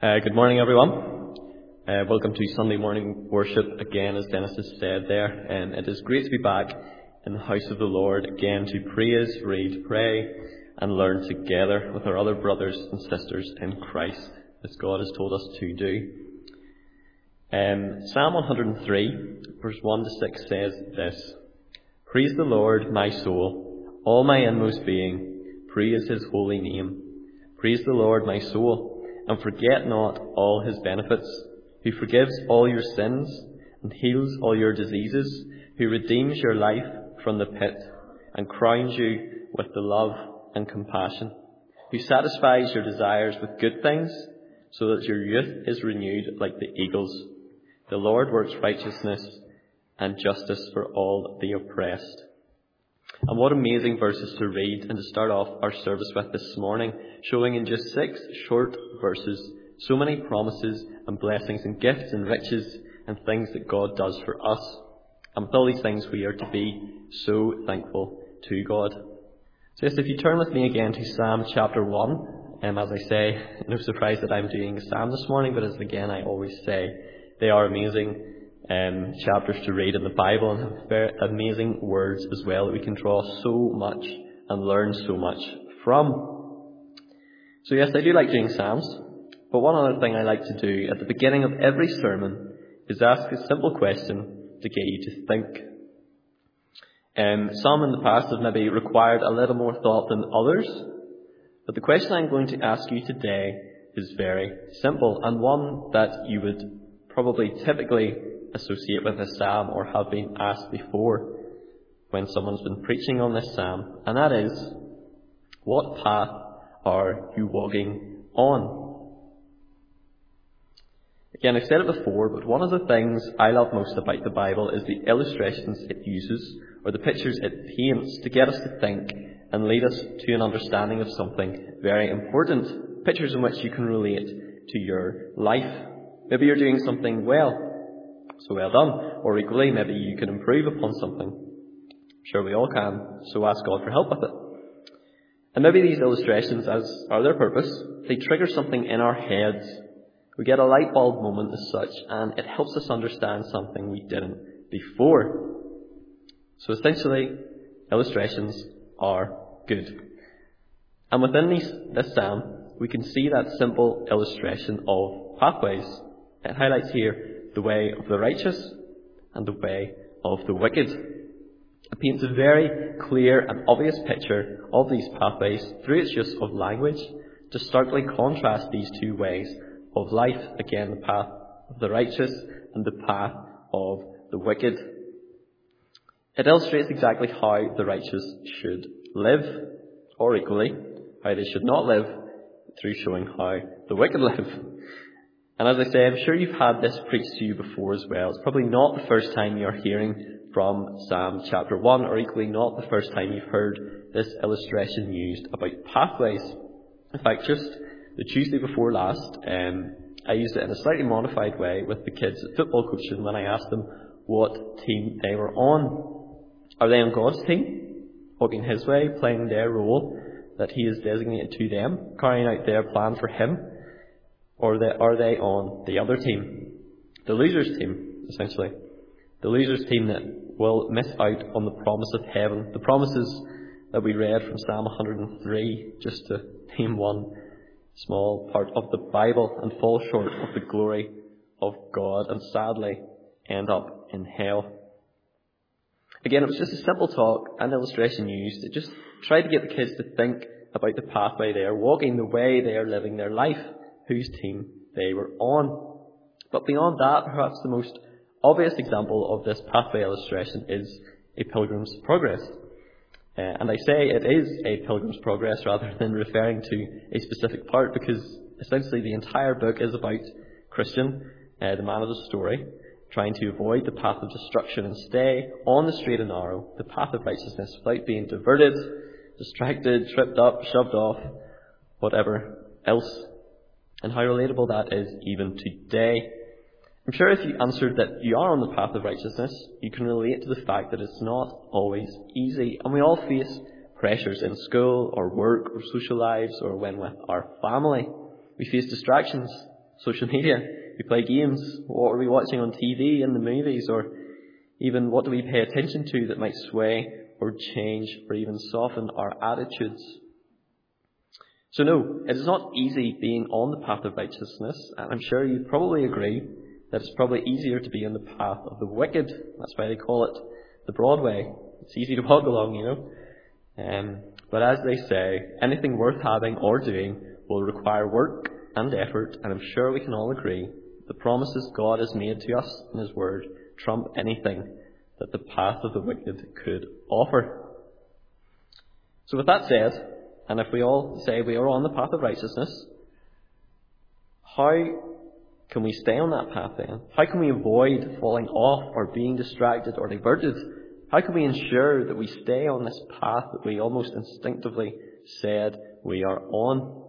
Good morning, everyone. Welcome to Sunday morning worship again, as Dennis has said there. It is great to be back in the house of the Lord again to praise, read, pray, and learn together with our other brothers and sisters in Christ, as God has told us to do. Psalm 103, verse 1 to 6 says this: "Praise the Lord, my soul, all my inmost being, praise his holy name. Praise the Lord, my soul, and forget not all his benefits, who forgives all your sins and heals all your diseases, who redeems your life from the pit and crowns you with the love and compassion, who satisfies your desires with good things, so that your youth is renewed like the eagles. The Lord works righteousness and justice for all the oppressed." And what amazing verses to read and to start off our service with this morning, showing in just 6 short verses so many promises and blessings and gifts and riches and things that God does for us. And with all these things, we are to be so thankful to God. So yes, if you turn with me again to Psalm chapter 1, as I say, no surprise that I'm doing a psalm this morning, but as again I always say, they are amazing chapters to read in the Bible, and have very amazing words as well that we can draw so much and learn so much from. So yes, I do like doing psalms, but one other thing I like to do at the beginning of every sermon is ask a simple question to get you to think. Some in the past have maybe required a little more thought than others, but the question I'm going to ask you today is very simple, and one that you would probably typically associate with a psalm or have been asked before when someone's been preaching on this psalm, and that is, what path are you walking on? Again, I've said it before, but one of the things I love most about the Bible is the illustrations it uses, or the pictures it paints, to get us to think and lead us to an understanding of something very important. Pictures in which you can relate to your life. Maybe you're doing something well, so well done. Or equally, maybe you can improve upon something. I'm sure we all can, so ask God for help with it. And maybe these illustrations, as are their purpose, they trigger something in our heads. We get a light bulb moment as such, and it helps us understand something we didn't before. So essentially, illustrations are good. And within this psalm, we can see that simple illustration of pathways. It highlights here the way of the righteous and the way of the wicked. It paints a very clear and obvious picture of these pathways through its use of language to starkly contrast these two ways of life. Again, the path of the righteous and the path of the wicked. It illustrates exactly how the righteous should live, or equally, how they should not live, through showing how the wicked live. And as I say, I'm sure you've had this preached to you before as well. It's probably not the first time you're hearing from Psalm chapter 1, or equally not the first time you've heard this illustration used about pathways. In fact, just the Tuesday before last, I used it in a slightly modified way with the kids at football coaching when I asked them what team they were on. Are they on God's team, walking his way, playing their role that he has designated to them, carrying out their plan for him? Or are they on the other team? The losers' team, essentially. The losers' team that will miss out on the promise of heaven. The promises that we read from Psalm 103, just to name one small part of the Bible, and fall short of the glory of God, and sadly end up in hell. Again, it was just a simple talk and illustration used. It just tried to get the kids to think about the pathway they are walking, the way they are living their life, whose team they were on. But beyond that, perhaps the most obvious example of this pathway illustration is a pilgrim's progress. And I say it is a pilgrim's progress rather than referring to a specific part, because essentially the entire book is about Christian, the man of the story, trying to avoid the path of destruction and stay on the straight and narrow, the path of righteousness, without being diverted, distracted, tripped up, shoved off, whatever else. And how relatable that is even today. I'm sure if you answered that you are on the path of righteousness, you can relate to the fact that it's not always easy. And we all face pressures in school or work or social lives or when with our family. We face distractions, social media? We play games. What are we watching on TV, in the movies, or even what do we pay attention to that might sway or change or even soften our attitudes? So no, it is not easy being on the path of righteousness, and I'm sure you probably agree that it's probably easier to be on the path of the wicked. That's why they call it the broad way. It's easy to walk along, But as they say, anything worth having or doing will require work and effort, and I'm sure we can all agree the promises God has made to us in His Word trump anything that the path of the wicked could offer. So with that said, and if we all say we are on the path of righteousness, how can we stay on that path then? How can we avoid falling off or being distracted or diverted? How can we ensure that we stay on this path that we almost instinctively said we are on?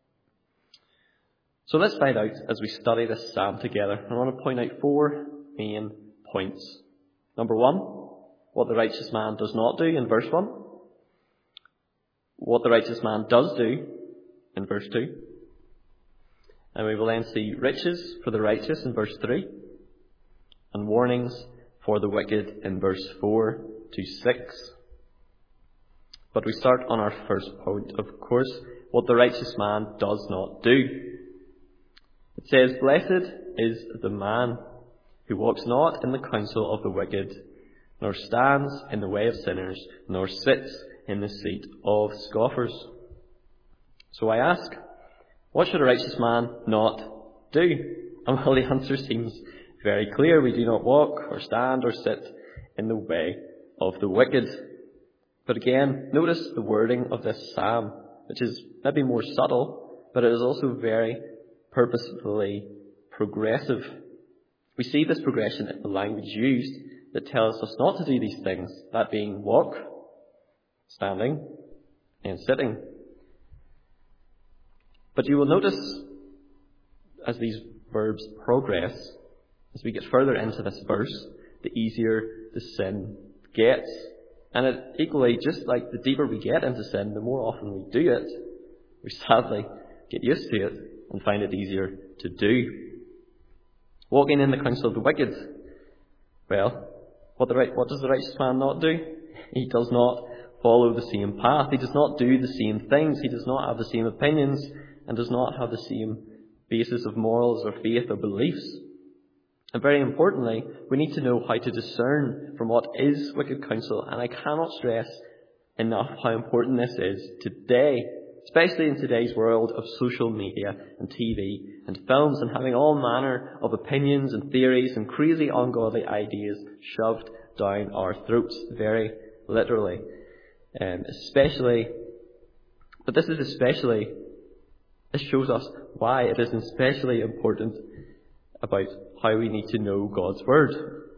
So let's find out as we study this psalm together. I want to point out 4 main points. Number 1, what the righteous man does not do in verse 1. What the righteous man does do in verse 2. And we will then see riches for the righteous in verse 3. And warnings for the wicked in verse 4 to 6. But we start on our first point, of course, what the righteous man does not do. It says, "Blessed is the man who walks not in the counsel of the wicked, nor stands in the way of sinners, nor sits in the seat of scoffers." So I ask, what should a righteous man not do? And well, the answer seems very clear. We do not walk or stand or sit in the way of the wicked. But again, notice the wording of this psalm, which is maybe more subtle, but it is also very purposefully progressive. We see this progression in the language used that tells us not to do these things, that being walk, standing, and sitting. But you will notice as these verbs progress, as we get further into this verse, the easier the sin gets. And it equally, just like the deeper we get into sin, the more often we do it, we sadly get used to it and find it easier to do. Walking in the counsel of the wicked. Well, what does the righteous man not do? He does not follow the same path. He does not do the same things. He does not have the same opinions and does not have the same basis of morals or faith or beliefs. And very importantly, we need to know how to discern from what is wicked counsel. And I cannot stress enough how important this is today, especially in today's world of social media and TV and films and having all manner of opinions and theories and crazy ungodly ideas shoved down our throats, very literally. This shows us why it is especially important about how we need to know God's Word.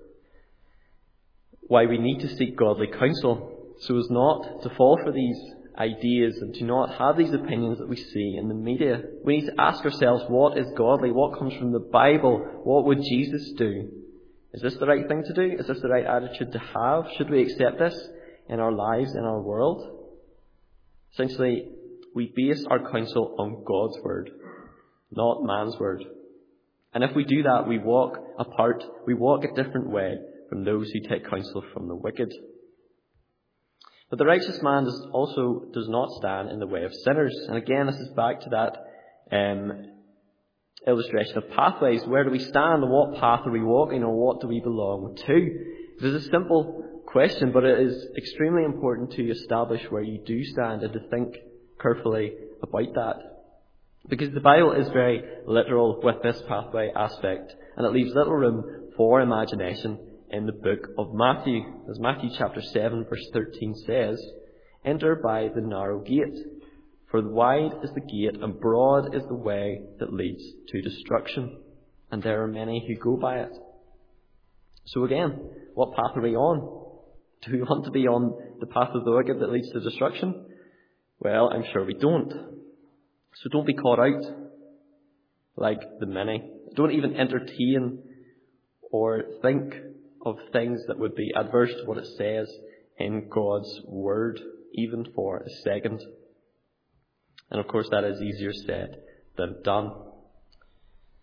Why we need to seek godly counsel, so as not to fall for these ideas and to not have these opinions that we see in the media. We need to ask ourselves, what is godly? What comes from the Bible? What would Jesus do? Is this the right thing to do? Is this the right attitude to have? Should we accept this in our lives, in our world? Essentially, we base our counsel on God's Word, not man's word. And if we do that, we walk apart, we walk a different way from those who take counsel from the wicked. But the righteous man does not stand in the way of sinners. And again, this is back to that illustration of pathways. Where do we stand? On what path are we walking? Or what do we belong to? It is a simple question, but it is extremely important to establish where you do stand and to think carefully about that. Because the Bible is very literal with this pathway aspect, and it leaves little room for imagination in the book of Matthew. As Matthew chapter 7 verse 13 says, "Enter by the narrow gate, for wide is the gate and broad is the way that leads to destruction, and there are many who go by it." So again, what path are we on? Do we want to be on the path of the wicked that leads to destruction? Well, I'm sure we don't. So don't be caught out like the many. Don't even entertain or think of things that would be adverse to what it says in God's Word, even for a second. And of course that is easier said than done.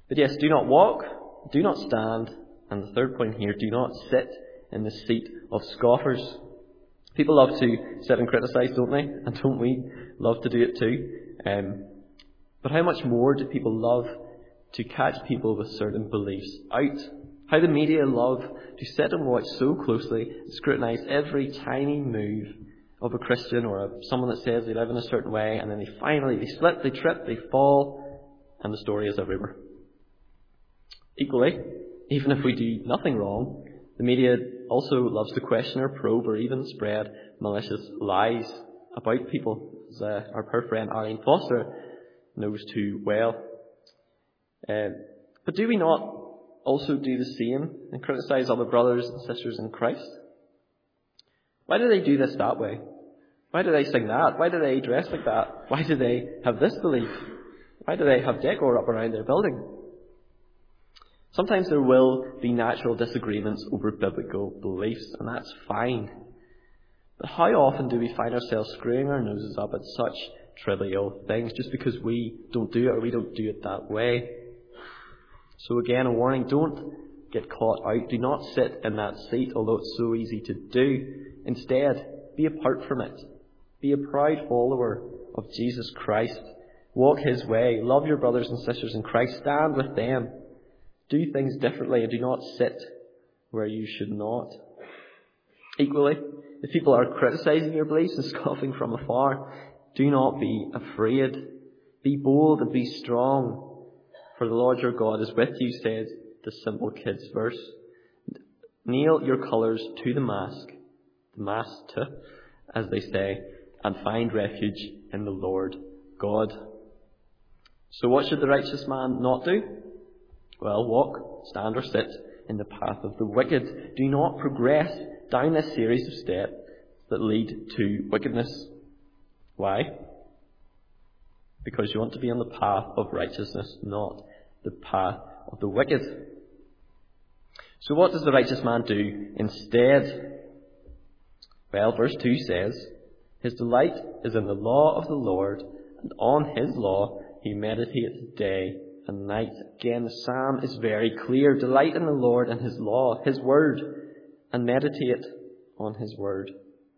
But yes, do not walk, do not stand, and the third point here, do not sit in the seat of scoffers. People love to sit and criticise, don't they? And don't we love to do it too? But how much more do people love to catch people with certain beliefs out? How the media love to sit and watch so closely and scrutinise every tiny move of a Christian or someone that says they live in a certain way, and then they slip, they trip, they fall, and the story is everywhere. Equally, even if we do nothing wrong, the media also loves to question or probe or even spread malicious lies about people, as our poor friend Arlene Foster knows too well. But do we not also do the same and criticise other brothers and sisters in Christ? Why do they do this that way? Why do they sing that? Why do they dress like that? Why do they have this belief? Why do they have decor up around their building? Sometimes there will be natural disagreements over biblical beliefs, and that's fine. But how often do we find ourselves screwing our noses up at such trivial things just because we don't do it or we don't do it that way? So again, a warning, don't get caught out. Do not sit in that seat, although it's so easy to do. Instead, be apart from it. Be a proud follower of Jesus Christ. Walk his way. Love your brothers and sisters in Christ. Stand with them. Do things differently and do not sit where you should not. Equally, if people are criticising your beliefs and scoffing from afar, do not be afraid. Be bold and be strong. For the Lord your God is with you, says the simple kids verse. Nail your colours to the mast, as they say, and find refuge in the Lord God. So what should the righteous man not do? Well, walk, stand or sit in the path of the wicked. Do not progress down this series of steps that lead to wickedness. Why? Because you want to be on the path of righteousness, not the path of the wicked. So what does the righteous man do instead? Well, verse 2 says, his delight is in the law of the Lord, and on his law he meditates day and night. Again, the psalm is very clear. Delight in the Lord and his law, his word, and meditate on his word.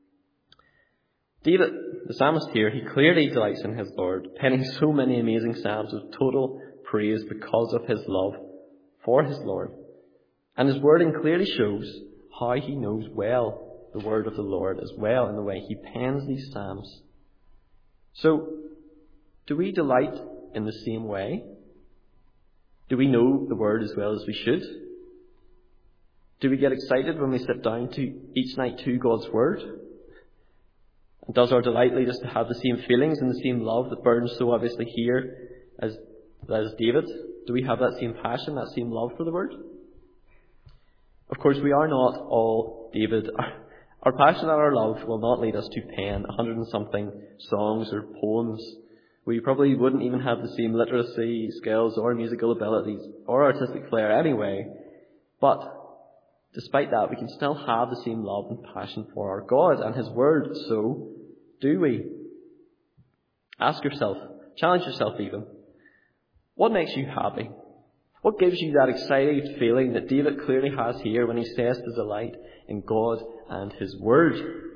David, the psalmist here, he clearly delights in his Lord, penning so many amazing psalms of total praise because of his love for his Lord. And his wording clearly shows how he knows well the word of the Lord as well in the way he pens these psalms. So, do we delight in the same way? Do we know the word as well as we should? Do we get excited when we sit down to each night to God's word? And does our delight lead us to have the same feelings and the same love that burns so obviously here as David? Do we have that same passion, that same love for the word? Of course, we are not all David. Our passion and our love will not lead us to pen 100 and something songs or poems. We probably wouldn't even have the same literacy skills or musical abilities or artistic flair anyway. But despite that, we can still have the same love and passion for our God and his word. So, do we? Ask yourself, challenge yourself even. What makes you happy? What gives you that excited feeling that David clearly has here when he says to delight in God and his word?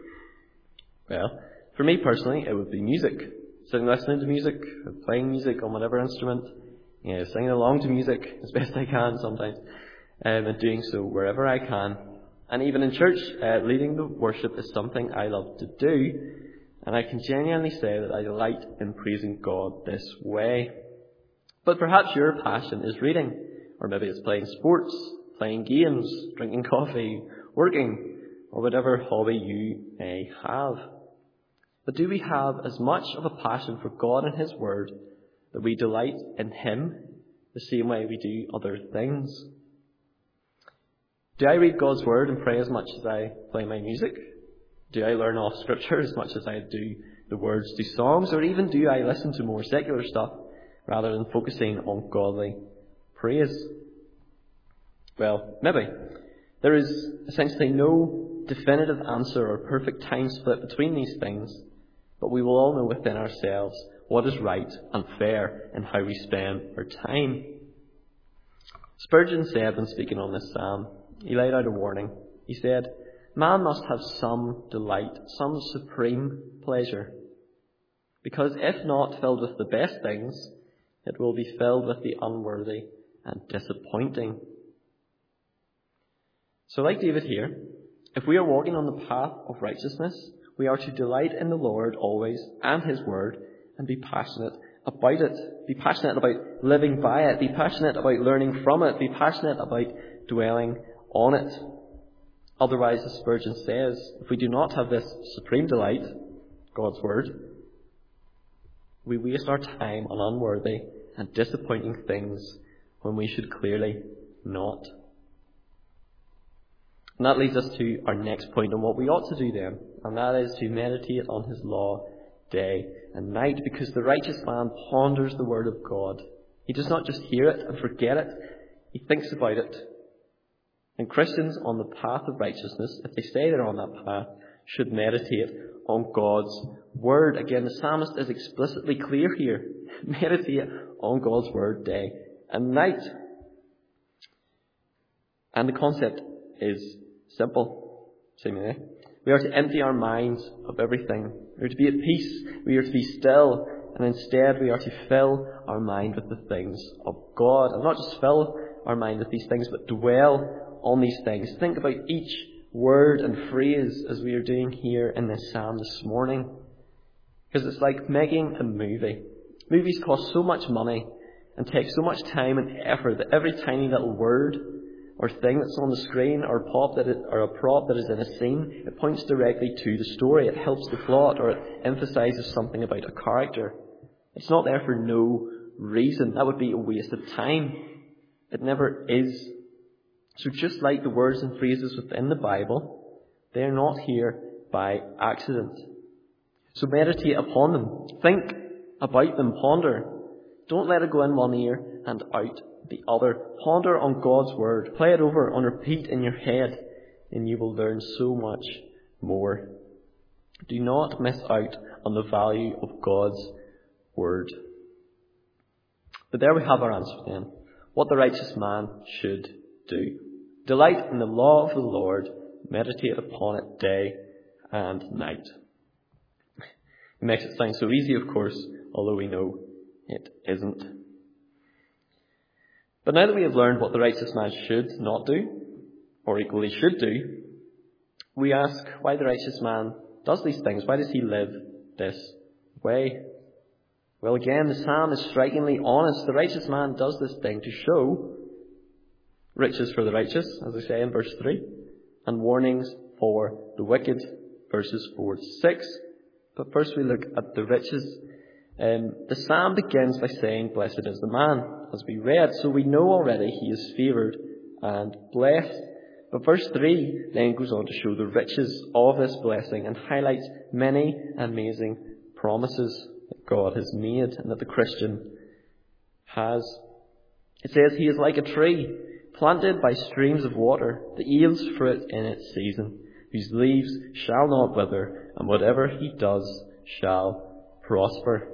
Well, for me personally, it would be music. Sitting listening to music, or playing music on whatever instrument, singing along to music as best I can sometimes, and doing so wherever I can. And even in church, leading the worship is something I love to do, and I can genuinely say that I delight in praising God this way. But perhaps your passion is reading, or maybe it's playing sports, playing games, drinking coffee, working, or whatever hobby you may have. But do we have as much of a passion for God and his word that we delight in him the same way we do other things? Do I read God's word and pray as much as I play my music? Do I learn off scripture as much as I do the words to songs? Or even do I listen to more secular stuff rather than focusing on godly praise? Well, maybe. There is essentially no definitive answer or perfect time split between these things, but we will all know within ourselves what is right and fair in how we spend our time. Spurgeon said when speaking on this psalm, he laid out a warning. He said, "Man must have some delight, some supreme pleasure. Because if not filled with the best things, it will be filled with the unworthy and disappointing." So like David here, if we are walking on the path of righteousness, we are to delight in the Lord always and His Word and be passionate about it. Be passionate about living by it. Be passionate about learning from it. Be passionate about dwelling on it. Otherwise, as Spurgeon says, if we do not have this supreme delight, God's Word, we waste our time on unworthy and disappointing things when we should clearly not. And that leads us to our next point on what we ought to do then, and that is to meditate on His law day and night, because the righteous man ponders the Word of God. He does not just hear it and forget it, he thinks about it. And Christians on the path of righteousness, if they stay there on that path, should meditate on God's Word. Again, the psalmist is explicitly clear here. Meditate on God's Word day and night. And the concept is simple, seemingly. We are to empty our minds of everything. We are to be at peace. We are to be still. And instead we are to fill our mind with the things of God. And not just fill our mind with these things, but dwell on these things. Think about each word and phrase as we are doing here in this psalm this morning. Because it's like making a movie. Movies cost so much money and take so much time and effort that every tiny little word or thing that's on the screen or a prop that is in a scene, it points directly to the story. It helps the plot, or it emphasizes something about a character. It's not there for no reason. That would be a waste of time. It never is. So just like the words and phrases within the Bible, they are not here by accident. So meditate upon them. Think about them. Ponder. Don't let it go in one ear and out the other. Ponder on God's Word. Play it over on repeat in your head, and you will learn so much more. Do not miss out on the value of God's Word. But there we have our answer then. What the righteous man should do. Delight in the law of the Lord. Meditate upon it day and night. It makes it sound so easy, of course, although we know it isn't. But now that we have learned what the righteous man should not do, or equally should do, we ask why the righteous man does these things. Why does he live this way? Well, again, the psalm is strikingly honest. The righteous man does this thing to show riches for the righteous, as I say in verse 3, and warnings for the wicked, verses 4 to 6. But first we look at the riches. The psalm begins by saying, "Blessed is the man," as we read, so we know already he is favoured and blessed. But verse 3 then goes on to show the riches of this blessing and highlights many amazing promises that God has made and that the Christian has. It says, "He is like a tree planted by streams of water that yields fruit in its season, whose leaves shall not wither, and whatever he does shall prosper."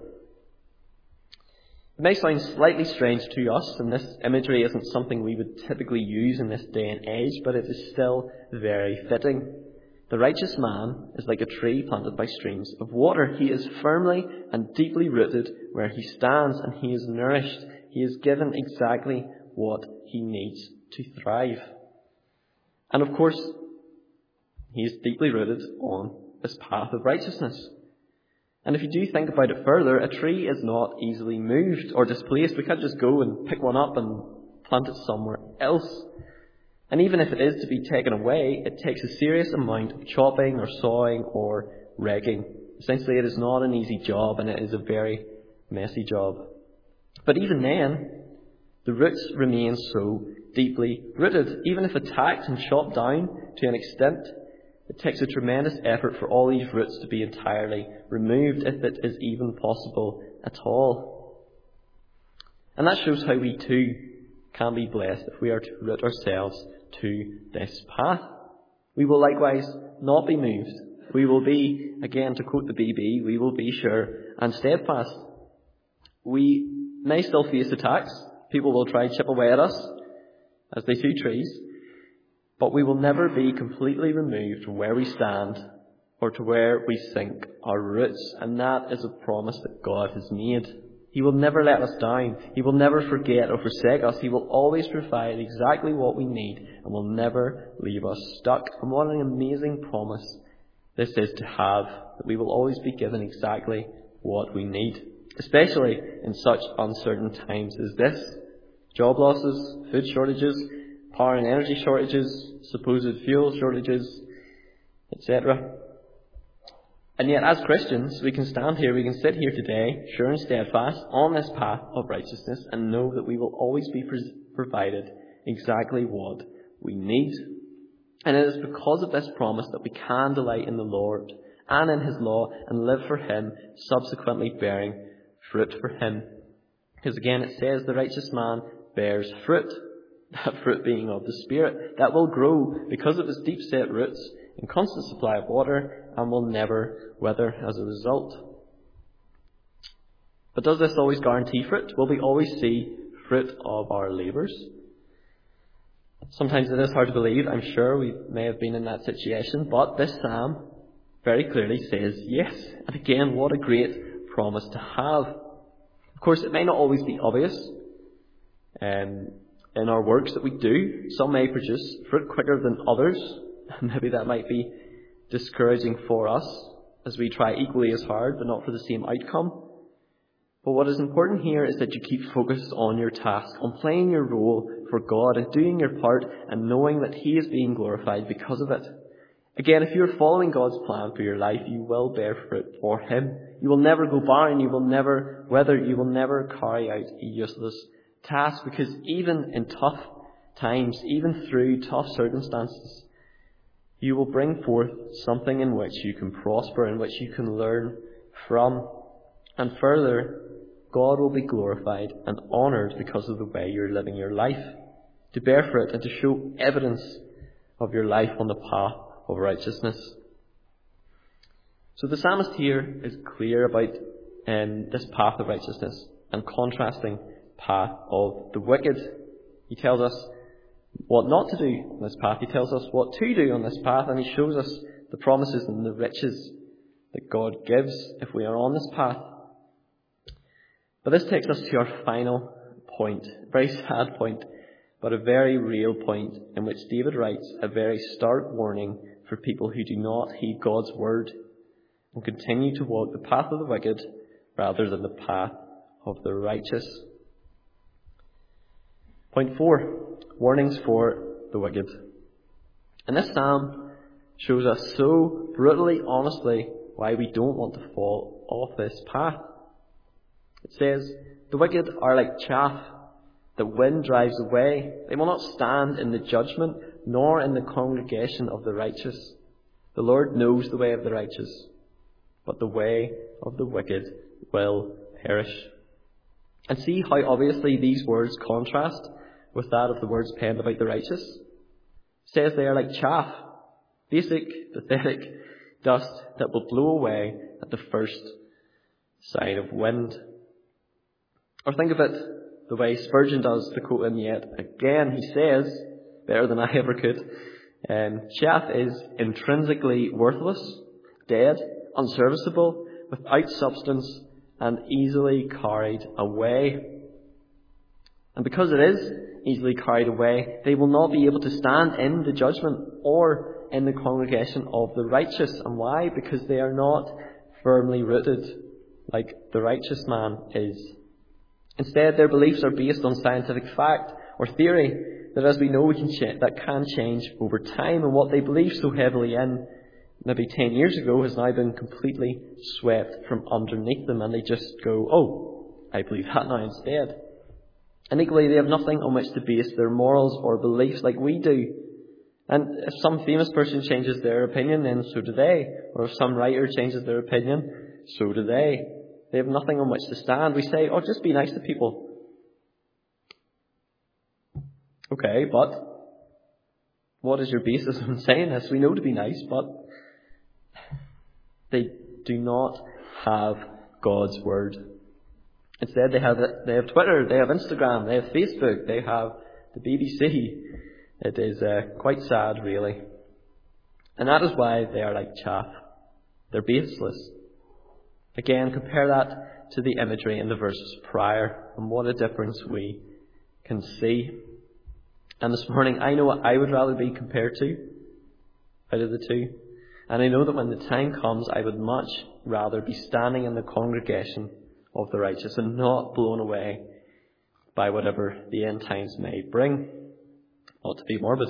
It may sound slightly strange to us, and this imagery isn't something we would typically use in this day and age, but it is still very fitting. The righteous man is like a tree planted by streams of water. He is firmly and deeply rooted where he stands, and he is nourished. He is given exactly what he needs to thrive. And of course, he is deeply rooted on this path of righteousness. And if you do think about it further, a tree is not easily moved or displaced. We can't just go and pick one up and plant it somewhere else. And even if it is to be taken away, it takes a serious amount of chopping or sawing or raking. Essentially, it is not an easy job, and it is a very messy job. But even then, the roots remain so deeply rooted. Even if attacked and chopped down to an extent, it takes a tremendous effort for all these roots to be entirely removed, if it is even possible at all. And that shows how we too can be blessed if we are to root ourselves to this path. We will likewise not be moved. We will be, again to quote the BB, we will be sure and steadfast. We may still face attacks. People will try and chip away at us. as they two trees, but we will never be completely removed from where we stand or to where we sink our roots, and that is a promise that God has made. He will never let us down. He will never forget or forsake us. He will always provide exactly what we need and will never leave us stuck. And what an amazing promise this is to have, that we will always be given exactly what we need, especially in such uncertain times as this. Job losses, food shortages, power and energy shortages, supposed fuel shortages, etc. And yet, as Christians, we can stand here, we can sit here today, sure and steadfast, on this path of righteousness, and know that we will always be provided exactly what we need. And it is because of this promise that we can delight in the Lord and in His law and live for Him, subsequently bearing fruit for Him. Because again, it says the righteous man bears fruit, that fruit being of the Spirit, that will grow because of its deep-set roots in constant supply of water and will never wither as a result. But does this always guarantee fruit? Will we always see fruit of our labours? Sometimes it is hard to believe. I'm sure we may have been in that situation, but this psalm very clearly says yes. And again, what a great promise to have. Of course, it may not always be obvious in our works that we do. Some may produce fruit quicker than others. Maybe that might be discouraging for us as we try equally as hard, but not for the same outcome. But what is important here is that you keep focused on your task, on playing your role for God and doing your part and knowing that He is being glorified because of it. Again, if you're following God's plan for your life, you will bear fruit for Him. You will never go barren, you will never wither, you will never carry out a useless task, because even in tough times, even through tough circumstances, you will bring forth something in which you can prosper, in which you can learn from. And further, God will be glorified and honoured because of the way you're living your life, to bear fruit and to show evidence of your life on the path of righteousness. So the psalmist here is clear about this path of righteousness and contrasting path of the wicked. He tells us what not to do on this path. He tells us what to do on this path, and He shows us the promises and the riches that God gives if we are on this path. But this takes us to our final point, a very sad point, but a very real point, in which David writes a very stark warning for people who do not heed God's word and continue to walk the path of the wicked rather than the path of the righteous. Point 4, warnings for the wicked. And this psalm shows us so brutally, honestly, why we don't want to fall off this path. It says, the wicked are like chaff the wind drives away. They will not stand in the judgment, nor in the congregation of the righteous. The Lord knows the way of the righteous, but the way of the wicked will perish. And see how obviously these words contrast with that of the words penned about the righteous. It says they are like chaff, basic, pathetic dust that will blow away at the first sign of wind. Or think of it the way Spurgeon does, to quote him yet again. He says, better than I ever could, chaff is intrinsically worthless, dead, unserviceable, without substance, and easily carried away. And because it is easily carried away, they will not be able to stand in the judgment or in the congregation of the righteous. And why? Because they are not firmly rooted like the righteous man is. Instead, their beliefs are based on scientific fact or theory that, as we know, that can change over time. And what they believe so heavily in maybe 10 years ago has now been completely swept from underneath them, and they just go, oh, I believe that now instead. And equally, they have nothing on which to base their morals or beliefs like we do. And if some famous person changes their opinion, then so do they. Or if some writer changes their opinion, so do they. They have nothing on which to stand. We say, oh, just be nice to people. Okay, but what is your basis on saying this? We know to be nice, but they do not have God's word. Instead, they have Twitter, they have Instagram, they have Facebook, they have the BBC. It is quite sad, really. And that is why they are like chaff. They're baseless. Again, compare that to the imagery in the verses prior, and what a difference we can see. And this morning, I know what I would rather be compared to out of the two. And I know that when the time comes, I would much rather be standing in the congregation of the righteous and not blown away by whatever the end times may bring. Not to be morbid.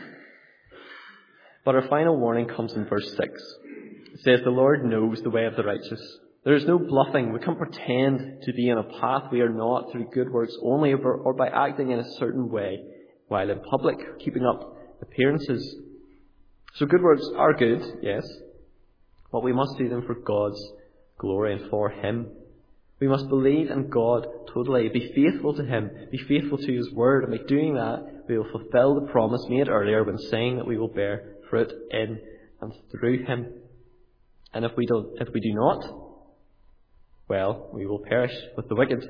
But our final warning comes in verse 6. It says, the Lord knows the way of the righteous. There is no bluffing. We can't pretend to be in a path we are not through good works only or by acting in a certain way while in public, keeping up appearances. So good works are good, yes, but we must do them for God's glory and for Him. We must believe in God totally, be faithful to Him, be faithful to His Word, and by doing that, we will fulfill the promise made earlier when saying that we will bear fruit in and through Him. And if we do not, well, we will perish with the wicked.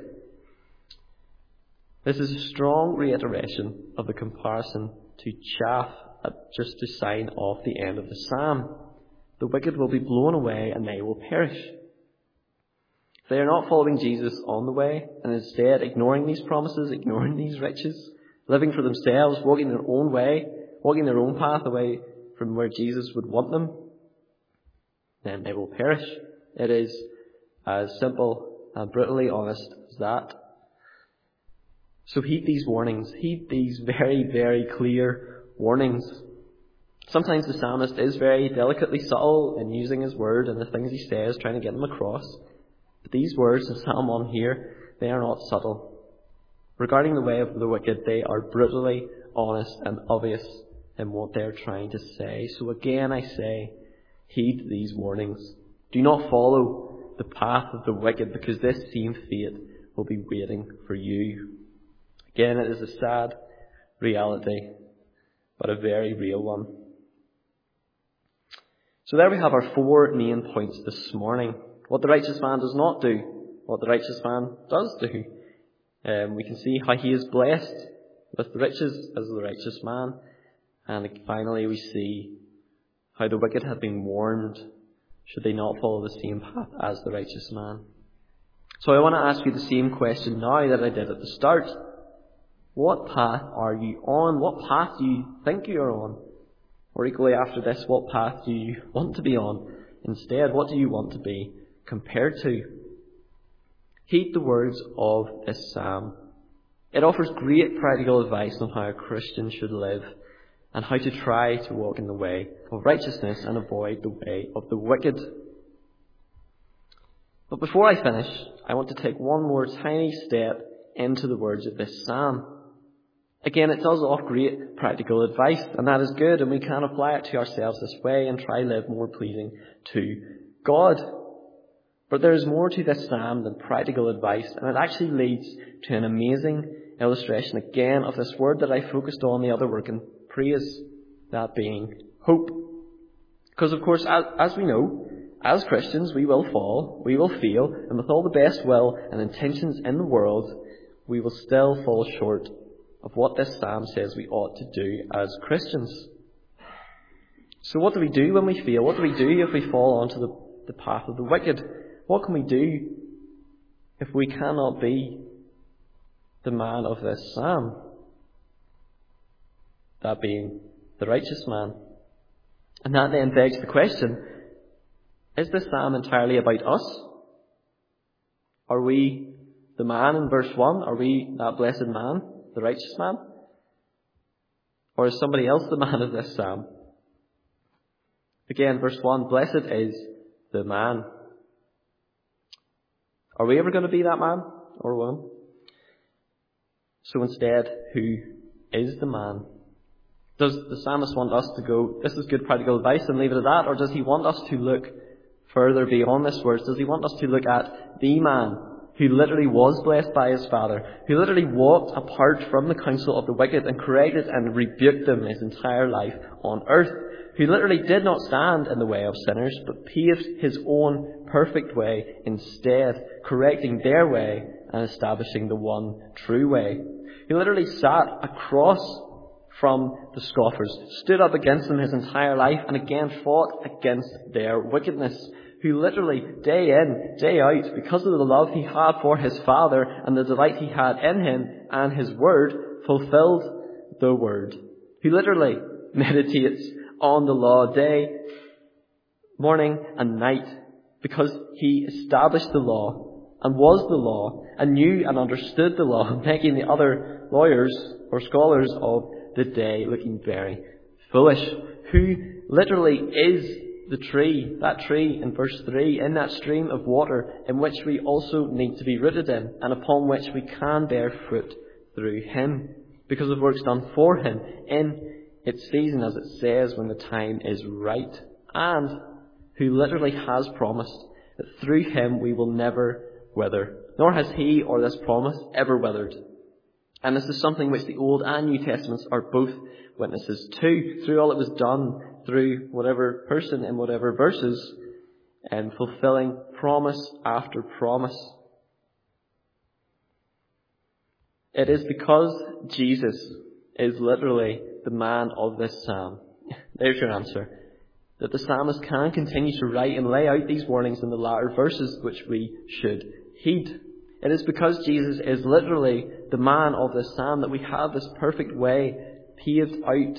This is a strong reiteration of the comparison to chaff, just to sign off the end of the psalm. The wicked will be blown away and they will perish. If they are not following Jesus on the way, and instead ignoring these promises, ignoring these riches, living for themselves, walking their own way, walking their own path away from where Jesus would want them, then they will perish. It is as simple and brutally honest as that. So heed these warnings. Heed these very, very clear warnings. Sometimes the psalmist is very delicately subtle in using his word and the things he says, trying to get them across. But these words in Psalm 1 here, they are not subtle. Regarding the way of the wicked, they are brutally honest and obvious in what they are trying to say. So again I say, heed these warnings. Do not follow the path of the wicked, because this same fate will be waiting for you. Again, it is a sad reality, but a very real one. So there we have our 4 main points this morning. What the righteous man does not do, what the righteous man does do. We can see how he is blessed with the riches as the righteous man. And finally we see how the wicked have been warned should they not follow the same path as the righteous man. So I want to ask you the same question now that I did at the start. What path are you on? What path do you think you are on? Or equally after this, what path do you want to be on? Instead, what do you want to be compared to? Heed the words of this psalm. It offers great practical advice on how a Christian should live and how to try to walk in the way of righteousness and avoid the way of the wicked. But before I finish, I want to take one more tiny step into the words of this psalm. Again, it does offer great practical advice, and that is good, and we can apply it to ourselves this way and try to live more pleasing to God. But there is more to this psalm than practical advice, and it actually leads to an amazing illustration again of this word that I focused on the other work in praise, that being hope. Because of course, as we know, as Christians, we will fall, we will fail, and with all the best will and intentions in the world, we will still fall short of what this psalm says we ought to do as Christians. So what do we do when we fail? What do we do if we fall onto the path of the wicked? What can we do if we cannot be the man of this psalm? That being the righteous man. And that then begs the question, is this psalm entirely about us? Are we the man in verse 1? Are we that blessed man, the righteous man? Or is somebody else the man of this psalm? Again, verse 1, blessed is the man. Are we ever going to be that man or woman? So instead, who is the man? Does the psalmist want us to go, this is good practical advice, and leave it at that? Or does he want us to look further beyond this verse? Does he want us to look at the man who literally was blessed by his Father, who literally walked apart from the counsel of the wicked and corrected and rebuked them his entire life on earth, who literally did not stand in the way of sinners, but paved his own perfect way instead, correcting their way and establishing the one true way. Who literally sat across from the scoffers, stood up against them his entire life, and again fought against their wickedness. Who literally, day in, day out, because of the love he had for his Father and the delight he had in him and his word, fulfilled the word. Who literally meditates on the law day, morning and night, because he established the law and was the law and knew and understood the law, making the other lawyers or scholars of the day looking very foolish. Who literally is the tree, that tree in verse 3, in that stream of water in which we also need to be rooted in, and upon which we can bear fruit through him, because of works done for him in its season, as it says, when the time is right. And who literally has promised that through him we will never wither, nor has he or this promise ever withered. And this is something which the Old and New Testaments are both witnesses to, through all that was done through whatever person in whatever verses, and fulfilling promise after promise. It is because Jesus is literally the man of this psalm. There's your answer. That the psalmist can continue to write and lay out these warnings in the latter verses which we should heed. It is because Jesus is literally the man of this psalm that we have this perfect way paved out,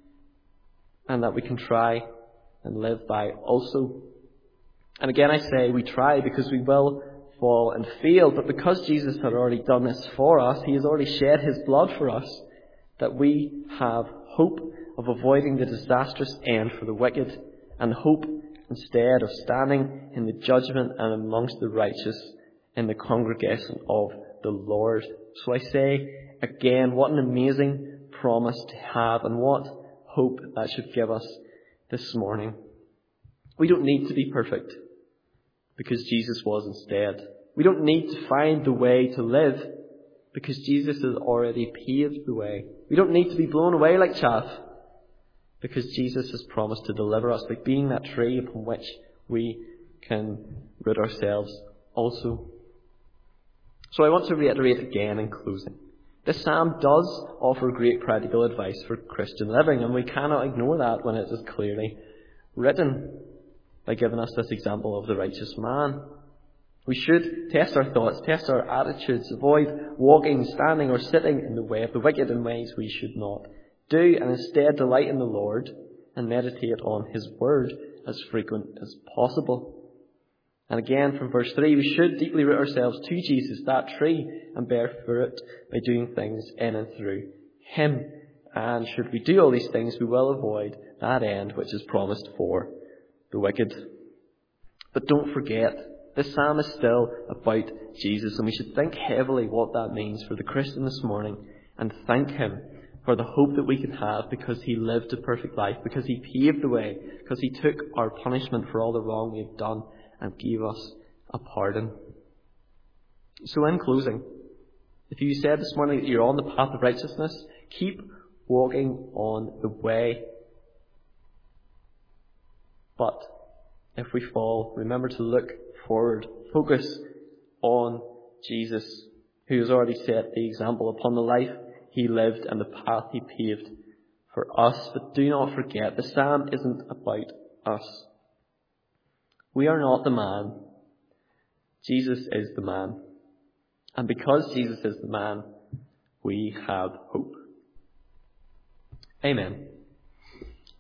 and that we can try and live by also. And again I say we try because we will fall and fail, but because Jesus had already done this for us, he has already shed his blood for us, that we have hope of avoiding the disastrous end for the wicked, and hope instead of standing in the judgment and amongst the righteous in the congregation of the Lord. So I say again, what an amazing promise to have, and what hope that should give us this morning. We don't need to be perfect, because Jesus was instead. We don't need to find the way to live, because Jesus has already paved the way. We don't need to be blown away like chaff, because Jesus has promised to deliver us by being that tree upon which we can root ourselves also. So I want to reiterate again in closing. This psalm does offer great practical advice for Christian living, and we cannot ignore that when it is clearly written by giving us this example of the righteous man. We should test our thoughts, test our attitudes, avoid walking, standing or sitting in the way of the wicked in ways we should not do, and instead delight in the Lord and meditate on his word as frequent as possible. And again, from verse 3, we should deeply root ourselves to Jesus, that tree, and bear fruit by doing things in and through him. And should we do all these things, we will avoid that end which is promised for the wicked. But don't forget, this psalm is still about Jesus, and we should think heavily what that means for the Christian this morning, and thank him for the hope that we can have, because he lived a perfect life, because he paved the way, because he took our punishment for all the wrong we have done, and gave us a pardon. So in closing, if you said this morning that you're on the path of righteousness, keep walking on the way. But if we fall, remember to look forward. Focus on Jesus, who has already set the example upon the life he lived and the path he paved for us. But do not forget, the psalm isn't about us. We are not the man. Jesus is the man. And because Jesus is the man, we have hope. Amen.